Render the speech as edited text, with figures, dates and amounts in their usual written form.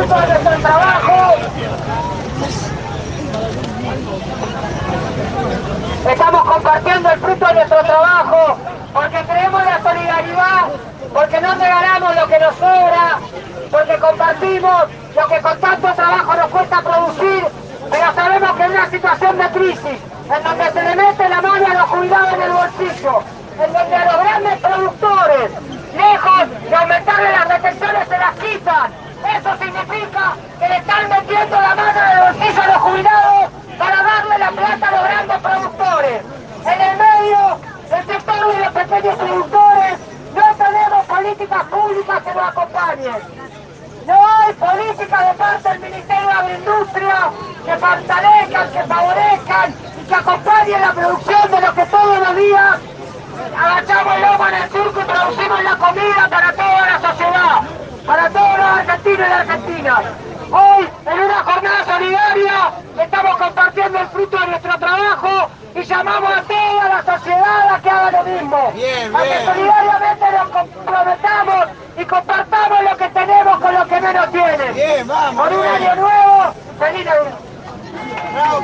fruto de nuestro trabajo. Estamos compartiendo el fruto de nuestro trabajo, porque creemos en la solidaridad, porque no regalamos lo que nos sobra, porque compartimos lo que con tanto trabajo nos cuesta producir, pero sabemos que en una situación de crisis, en donde se le mete la mano a los jubilados en el bolsillo, en donde a los grandes productores, lejos de aumentarle las retenciones, se las quitan. Eso significa que le están metiendo la mano en el bolsillo a los jubilados para darle la plata a los grandes productores. En el medio del sector de los pequeños productores no tenemos políticas públicas que nos acompañen. No hay políticas de parte del Ministerio de Agroindustria que fortalezcan, que favorezcan y que acompañen la producción de lo que todos los días agachamos el lomo en el surco y producimos la comida para toda la sociedad, para todos los argentinos y las argentinas. Hoy, en una jornada solidaria, estamos compartiendo el fruto de nuestro trabajo y llamamos a toda la sociedad a que haga lo mismo. A que solidariamente nos comprometamos y compartamos lo que tenemos con los que menos tienen. Por un año nuevo, feliz Navidad.